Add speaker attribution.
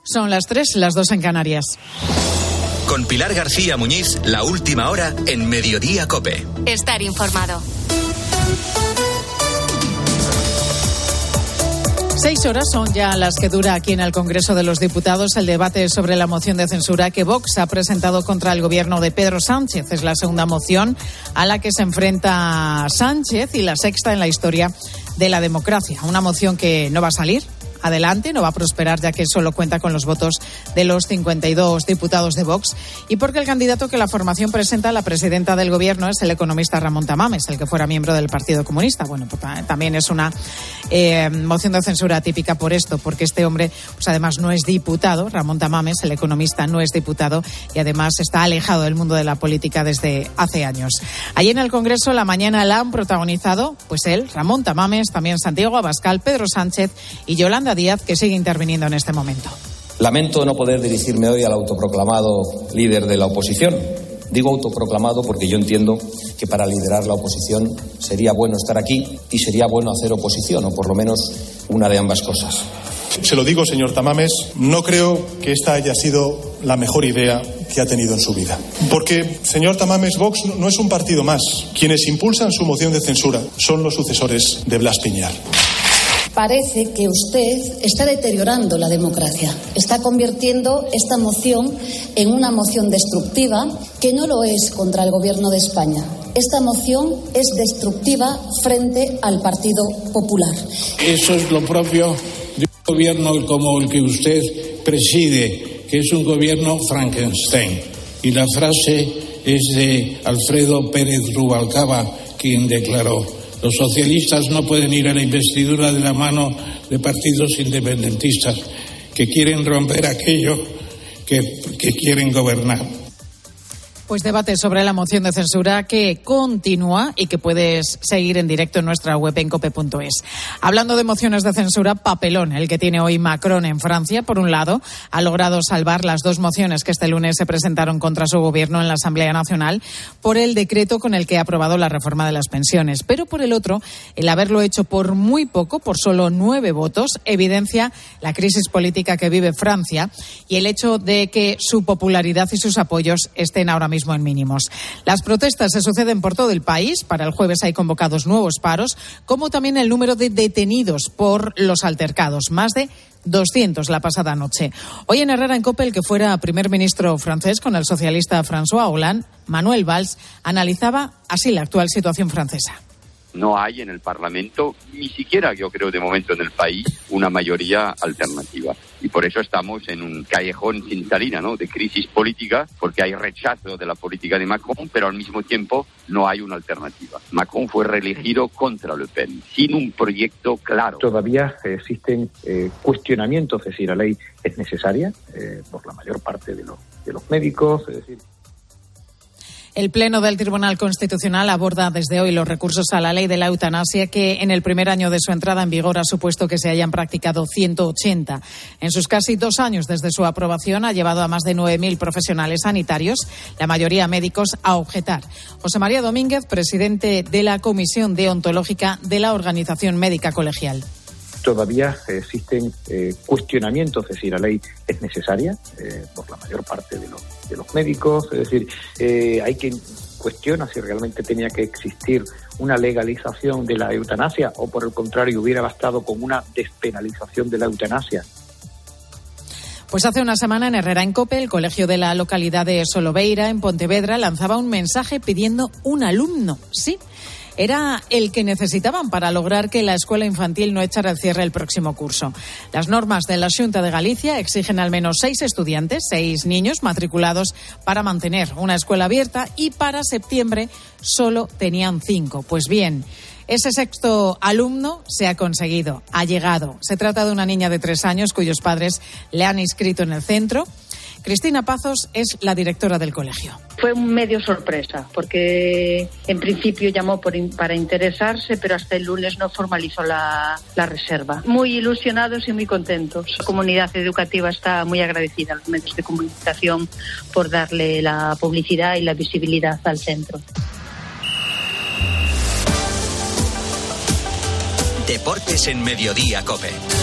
Speaker 1: Son las 3, las 2 en Canarias.
Speaker 2: Con Pilar García Muñiz, la última hora en Mediodía COPE.
Speaker 3: Estar informado.
Speaker 1: 6 horas son ya las que dura aquí en el Congreso de los Diputados el debate sobre la moción de censura que Vox ha presentado contra el gobierno de Pedro Sánchez. Es la segunda moción a la que se enfrenta Sánchez y la sexta en la historia de la democracia. Una moción que no va a salir adelante, no va a prosperar, ya que solo cuenta con los votos de los 52 diputados de Vox, y porque el candidato que la formación presenta a la presidenta del gobierno es el economista Ramón Tamames, el que fuera miembro del Partido Comunista. Bueno, pues también es una moción de censura típica por esto, porque este hombre, pues además no es diputado. Ramón Tamames, el economista, no es diputado y además está alejado del mundo de la política desde hace años. Allí en el Congreso la mañana la han protagonizado, pues él, Ramón Tamames, también Santiago Abascal, Pedro Sánchez y Yolanda Díaz, que sigue interviniendo en este momento.
Speaker 4: Lamento no poder dirigirme hoy al autoproclamado líder de la oposición. Digo autoproclamado porque yo entiendo que para liderar la oposición sería bueno estar aquí y sería bueno hacer oposición, o por lo menos una de ambas cosas.
Speaker 5: Se lo digo, señor Tamames, no creo que esta haya sido la mejor idea que ha tenido en su vida. Porque, señor Tamames, Vox no es un partido más. Quienes impulsan su moción de censura son los sucesores de Blas Piñar.
Speaker 6: Parece que usted está deteriorando la democracia. Está convirtiendo esta moción en una moción destructiva, que no lo es contra el Gobierno de España. Esta moción es destructiva frente al Partido Popular.
Speaker 7: Eso es lo propio de un gobierno como el que usted preside, que es un gobierno Frankenstein. Y la frase es de Alfredo Pérez Rubalcaba, quien declaró: los socialistas no pueden ir a la investidura de la mano de partidos independentistas que quieren romper aquello que quieren gobernar.
Speaker 1: Pues debate sobre la moción de censura que continúa y que puedes seguir en directo en nuestra web en cope.es. Hablando de mociones de censura, papelón el que tiene hoy Macron en Francia. Por un lado, ha logrado salvar las 2 mociones que este lunes se presentaron contra su gobierno en la Asamblea Nacional por el decreto con el que ha aprobado la reforma de las pensiones. Pero por el otro, el haberlo hecho por muy poco, por solo 9 votos, evidencia la crisis política que vive Francia y el hecho de que su popularidad y sus apoyos estén ahora mismo en mínimos. Las protestas se suceden por todo el país. Para el jueves hay convocados nuevos paros, como también el número de detenidos por los altercados, más de 200 la pasada noche. Hoy en Herrera en COPE, el que fuera primer ministro francés con el socialista François Hollande, Manuel Valls, analizaba así la actual situación francesa.
Speaker 8: No hay en el Parlamento, ni siquiera yo creo de momento en el país, una mayoría alternativa. Y por eso estamos en un callejón sin salida, ¿no?, de crisis política, porque hay rechazo de la política de Macron, pero al mismo tiempo no hay una alternativa. Macron fue reelegido contra Le Pen, sin un proyecto claro.
Speaker 9: Todavía existen cuestionamientos, es decir, la ley es necesaria por la mayor parte de los médicos, es decir.
Speaker 1: El Pleno del Tribunal Constitucional aborda desde hoy los recursos a la ley de la eutanasia, que en el primer año de su entrada en vigor ha supuesto que se hayan practicado 180. En sus casi 2 años desde su aprobación ha llevado a más de 9.000 profesionales sanitarios, la mayoría médicos, a objetar. José María Domínguez, presidente de la Comisión Deontológica de la Organización Médica Colegial.
Speaker 9: Todavía existen cuestionamientos, es decir, la ley es necesaria por la mayor parte de los médicos, es decir, hay quien cuestiona si realmente tenía que existir una legalización de la eutanasia o por el contrario hubiera bastado con una despenalización de la eutanasia.
Speaker 1: Pues hace una semana en Herrera en COPE, el colegio de la localidad de Solobeira, en Pontevedra, lanzaba un mensaje pidiendo un alumno, sí. Era el que necesitaban para lograr que la escuela infantil no echara el cierre el próximo curso. Las normas de la Xunta de Galicia exigen al menos 6 estudiantes, 6 niños matriculados para mantener una escuela abierta, y para septiembre solo tenían 5. Pues bien, ese 6º alumno se ha conseguido, ha llegado. Se trata de una niña de 3 años cuyos padres le han inscrito en el centro. Cristina Pazos es la directora del colegio.
Speaker 10: Fue un medio sorpresa, porque en principio llamó para interesarse, pero hasta el lunes no formalizó la reserva. Muy ilusionados y muy contentos. La comunidad educativa está muy agradecida a los medios de comunicación por darle la publicidad y la visibilidad al centro.
Speaker 2: Deportes en Mediodía COPE.